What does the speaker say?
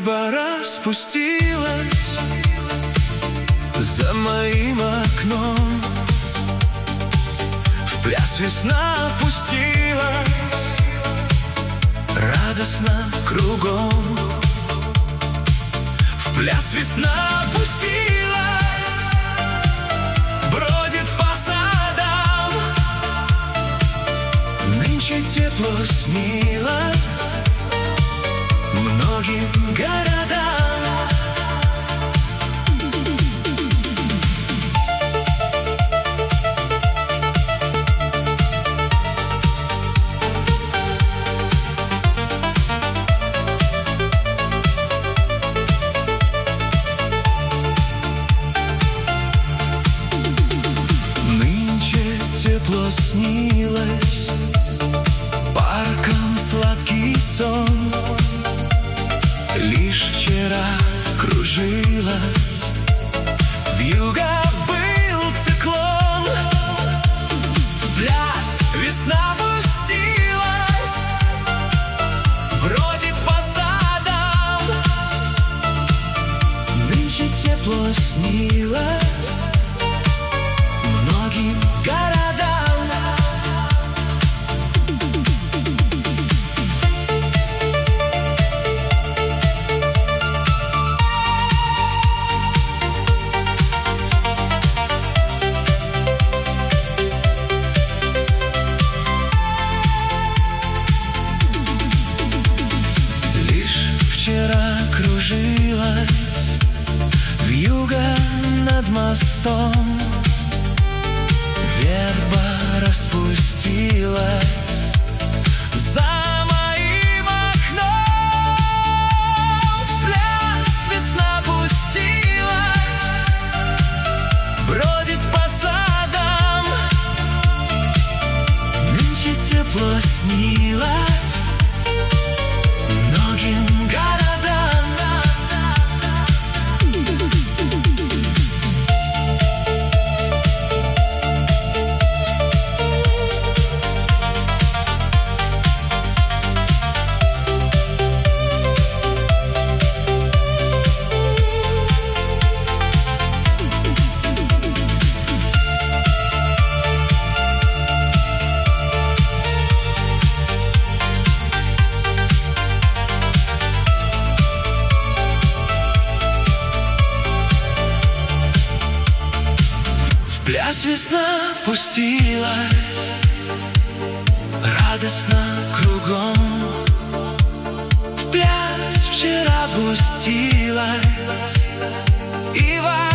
Небо распустилось за моим окном, в пляс весна пустилась, радостно кругом. В пляс весна пустилась, бродит по садам. Нынче тепло снилось многим городам. Нынче тепло снилось парком сладкий сон. Лишь вчера кружилась, вьюга был циклон. В пляс весна пустилась, бродит по садам. Нынче тепло снилось многим городам. Вчера кружилась вьюга над мостом, верба распустилась за моим окном. В пляс весна пустилась, бродит по садам. Нынче тепло снилось многим городам. В пляс весна пустилась, радостно кругом. В пляс вчера пустилась, и